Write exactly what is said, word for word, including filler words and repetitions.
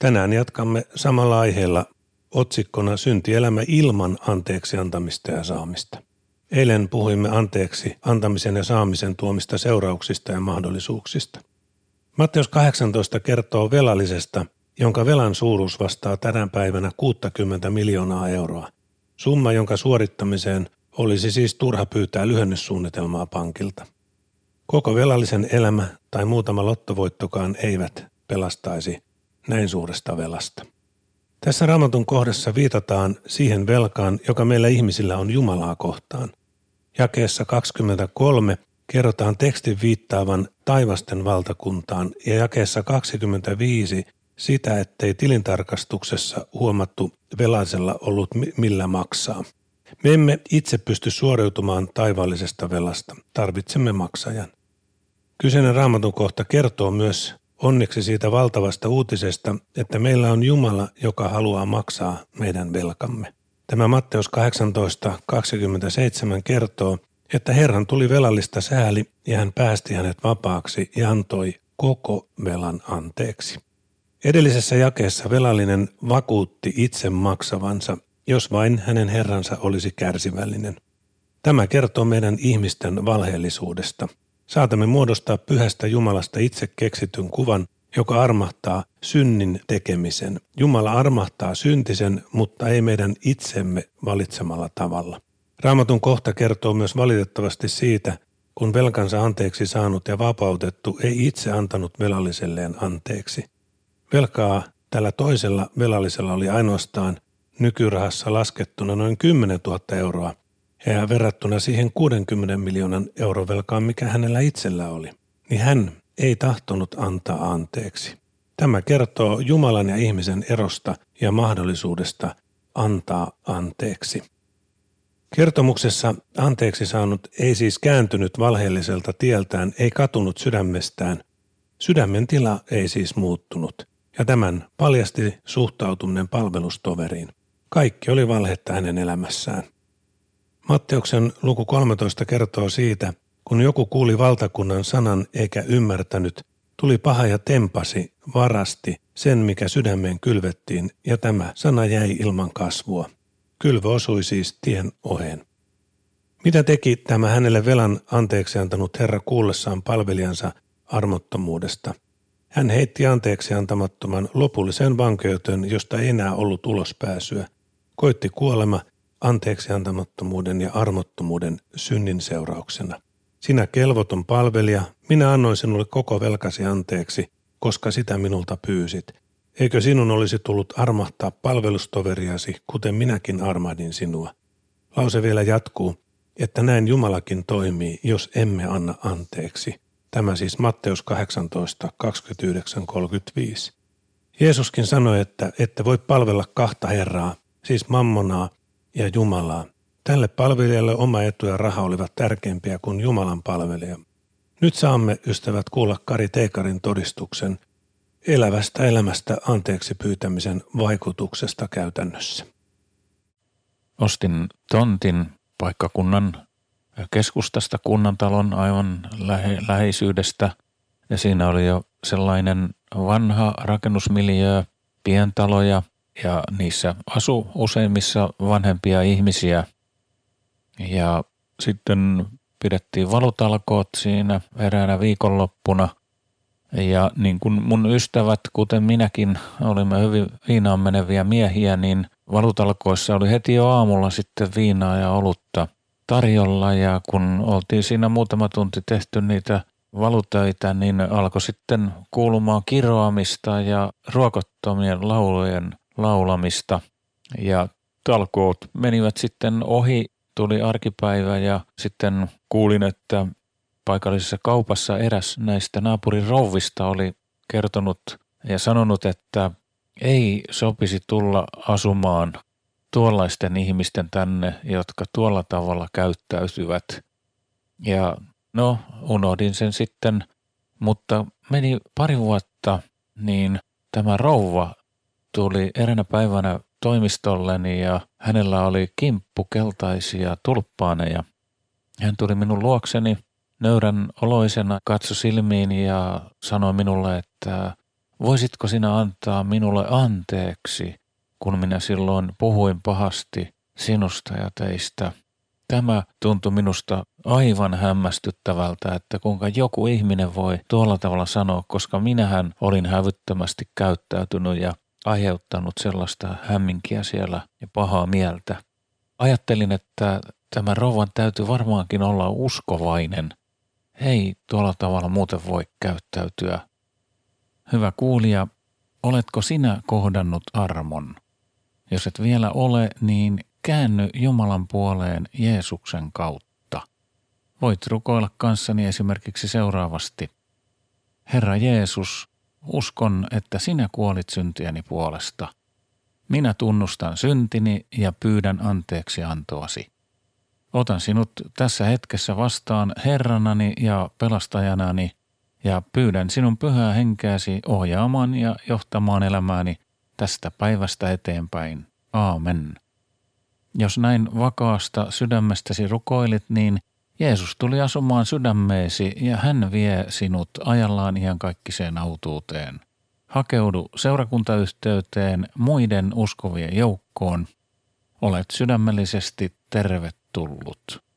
Tänään jatkamme samalla aiheella otsikkona Syntielämä ilman anteeksi antamista ja saamista. Eilen puhuimme anteeksi antamisen ja saamisen tuomista seurauksista ja mahdollisuuksista. Matteus kahdeksantoista kertoo velallisesta, jonka velan suuruus vastaa tänä päivänä kuusikymmentä miljoonaa euroa. Summa, jonka suorittamiseen olisi siis turha pyytää lyhennyssuunnitelmaa pankilta. Koko velallisen elämä tai muutama lottovoittokaan eivät pelastaisi näin suuresta velasta. Tässä Raamatun kohdassa viitataan siihen velkaan, joka meillä ihmisillä on Jumalaa kohtaan. Jakeessa kaksikymmentäkolme kerrotaan tekstin viittaavan taivasten valtakuntaan ja jakeessa kaksikymmentäviisi sitä, ettei tilintarkastuksessa huomattu velallisella ollut millä maksaa. Me emme itse pysty suoriutumaan taivaallisesta velasta, tarvitsemme maksajan. Kyseinen Raamatun kohta kertoo myös onneksi siitä valtavasta uutisesta, että meillä on Jumala, joka haluaa maksaa meidän velkamme. Tämä Matteus kahdeksantoista kaksikymmentäseitsemän kertoo, että Herran tuli velallista sääli ja hän päästi hänet vapaaksi ja antoi koko velan anteeksi. Edellisessä jakeessa velallinen vakuutti itse maksavansa, jos vain hänen herransa olisi kärsivällinen. Tämä kertoo meidän ihmisten valheellisuudesta. Saatamme muodostaa pyhästä Jumalasta itse keksityn kuvan, joka armahtaa synnin tekemisen. Jumala armahtaa syntisen, mutta ei meidän itsemme valitsemalla tavalla. Raamatun kohta kertoo myös valitettavasti siitä, kun velkansa anteeksi saanut ja vapautettu ei itse antanut velalliselleen anteeksi. Velkaa tällä toisella velallisella oli ainoastaan nykyrahassa laskettuna noin kymmenen tuhatta euroa ja verrattuna siihen kuudenkymmenen miljoonan euron velkaan, mikä hänellä itsellä oli, niin hän ei tahtonut antaa anteeksi. Tämä kertoo Jumalan ja ihmisen erosta ja mahdollisuudesta antaa anteeksi. Kertomuksessa anteeksi saanut ei siis kääntynyt valheelliselta tieltään, ei katunut sydämestään. Sydämen tila ei siis muuttunut, ja tämän paljasti suhtautuminen palvelustoveriin. Kaikki oli valhetta hänen elämässään. Matteuksen luku kolmetoista kertoo siitä, kun joku kuuli valtakunnan sanan eikä ymmärtänyt, tuli paha ja tempasi, varasti sen, mikä sydämeen kylvettiin, ja tämä sana jäi ilman kasvua. Kylvö osui siis tien oheen. Mitä teki tämä hänelle velan anteeksi antanut herra kuullessaan palvelijansa armottomuudesta? Hän heitti anteeksi antamattoman lopulliseen vankeuteen, josta ei enää ollut ulospääsyä. Koitti kuolema anteeksi antamattomuuden ja armottomuuden synnin seurauksena. Sinä kelvoton palvelija, minä annoin sinulle koko velkasi anteeksi, koska sitä minulta pyysit. Eikö sinun olisi tullut armahtaa palvelustoveriasi, kuten minäkin armahdin sinua? Lause vielä jatkuu, että näin Jumalakin toimii, jos emme anna anteeksi. Tämä siis Matteus kahdeksantoista kaksikymmentäyhdeksän kolmekymmentäviisi. Jeesuskin sanoi, että ette voi palvella kahta herraa, siis mammonaa ja Jumalaa. Tälle palvelijalle oma etu ja raha olivat tärkeimpiä kuin Jumalan palvelija. Nyt saamme, ystävät, kuulla Kari Teikarin todistuksen elävästä elämästä anteeksi pyytämisen vaikutuksesta käytännössä. Ostin tontin paikkakunnan keskustasta, kunnantalon aivan lähe, läheisyydestä, ja siinä oli jo sellainen vanha rakennusmiljöö, pientaloja, ja niissä asui useimmissa vanhempia ihmisiä. Ja sitten pidettiin valutalkoot siinä eräänä viikonloppuna. Ja niin kuin mun ystävät, kuten minäkin, olimme hyvin viinaan meneviä miehiä, niin valutalkoissa oli heti jo aamulla sitten viinaa ja olutta tarjolla. Ja kun oltiin siinä muutama tunti tehty niitä valutöitä, niin alkoi sitten kuulumaan kiroamista ja ruokottomien laulujen laulamista. Ja talkoot menivät sitten ohi, tuli arkipäivä ja sitten kuulin, että paikallisessa kaupassa eräs näistä naapurin rouvista oli kertonut ja sanonut, että ei sopisi tulla asumaan tuollaisten ihmisten tänne, jotka tuolla tavalla käyttäytyvät. Ja no, unohdin sen sitten, mutta meni pari vuotta, niin tämä rouva tuli eräänä päivänä toimistolleni ja hänellä oli kimppu keltaisia tulppaaneja. Hän tuli minun luokseni nöyrän oloisena, katsoi silmiin ja sanoi minulle, että voisitko sinä antaa minulle anteeksi, kun minä silloin puhuin pahasti sinusta ja teistä? Tämä tuntui minusta aivan hämmästyttävältä, että kuinka joku ihminen voi tuolla tavalla sanoa, koska minähän olin hävyttömästi käyttäytynyt ja aiheuttanut sellaista hämminkiä siellä ja pahaa mieltä. Ajattelin, että tämä rouvan täytyy varmaankin olla uskovainen. Ei tuolla tavalla muuten voi käyttäytyä. Hyvä kuulija, oletko sinä kohdannut armon? Jos et vielä ole, niin käänny Jumalan puoleen Jeesuksen kautta. Voit rukoilla kanssani esimerkiksi seuraavasti. Herra Jeesus, uskon, että sinä kuolit syntieni puolesta. Minä tunnustan syntini ja pyydän anteeksi antoasi. Otan sinut tässä hetkessä vastaan Herranani ja pelastajanani ja pyydän sinun pyhää henkeäsi ohjaamaan ja johtamaan elämääni tästä päivästä eteenpäin. Aamen. Jos näin vakaasta sydämestäsi rukoilit, niin Jeesus tuli asumaan sydämeesi ja hän vie sinut ajallaan iankaikkiseen autuuteen. Hakeudu seurakuntayhteyteen muiden uskovien joukkoon. Olet sydämellisesti tervetullut.